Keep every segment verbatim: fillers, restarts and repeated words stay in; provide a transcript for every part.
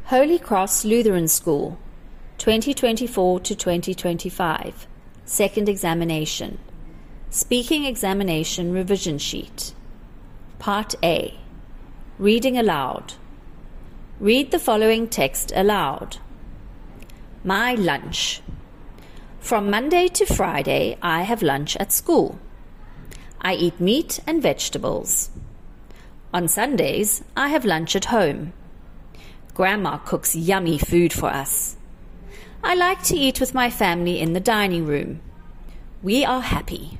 Holy Cross Lutheran School, twenty twenty-four to twenty twenty-five, second examination. Speaking examination revision sheet. Part A. Reading aloud. Read the following text aloud. My lunch. From Monday to Friday, I have lunch at school. I eat meat and vegetables. On Sundays, I have lunch at home. Grandma cooks yummy food for us. I like to eat with my family in the dining room. We are happy.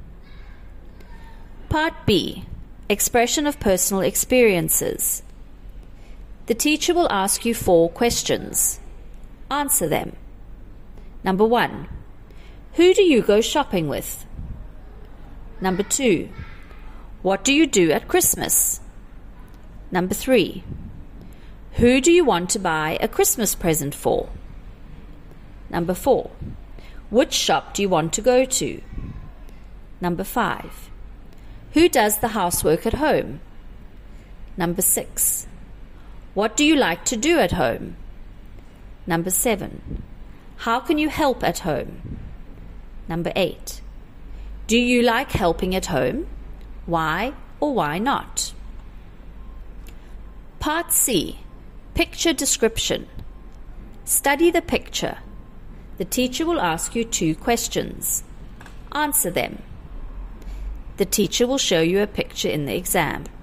Part B. Expression of personal experiences. The teacher will ask you four questions. Answer them. Number one. Who do you go shopping with? Number two. What do you do at Christmas? Number three. Who do you want to buy a Christmas present for? Number four. Which shop do you want to go to? Number five. Who does the housework at home? Number six. What do you like to do at home? Number seven. How can you help at home? Number eight. Do you like helping at home? Why or why not? Part C. Picture description. Study the picture. The teacher will ask you two questions. Answer them. The teacher will show you a picture in the exam.